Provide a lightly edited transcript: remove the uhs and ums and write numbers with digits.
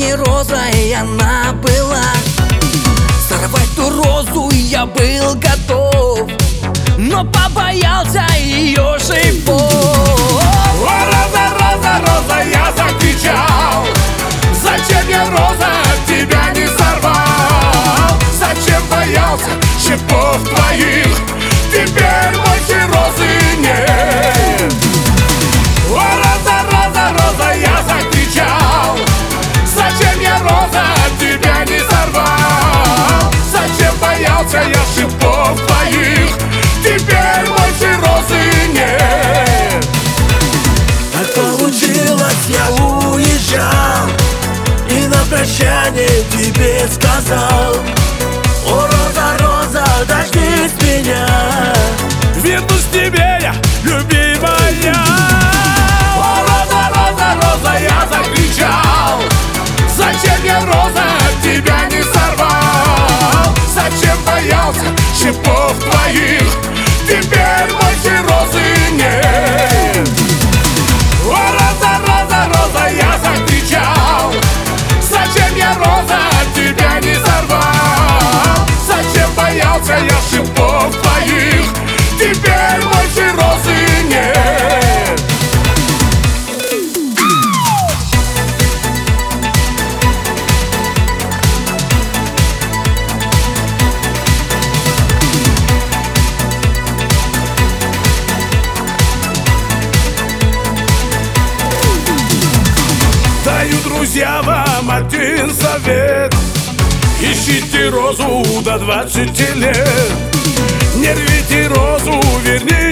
не роза, и она была. Сорвать ту розу я был готов, но побоялся ее шипов. О, роза, роза, роза, я закричал: зачем я, роза, тебя не сорвал? Зачем боялся шипов твоих? Теперь больше розы нет. О, роза, роза, роза, я закричал: зачем я, роза, тебя не сорвал? Зачем боялся я шипов твоих? Теперь больше розы нет. Так получилось, я уезжал и на прощание тебе сказал: о, роза, роза, дождись меня, вернусь к тебе я, любимая. О, роза, роза, роза, я закричал: зачем я, роза, тебя не сорвал? Зачем боялся шипов твоих? Теперь больше розы нет. О, роза, роза, роза, я закричал: зачем я, роза, тебя не сорвал? Зачем боялся я шипов твоих? Теперь больше розы нет. Даю, друзья, вам один совет: ищите розу до 20 лет. Не рвите розу, верните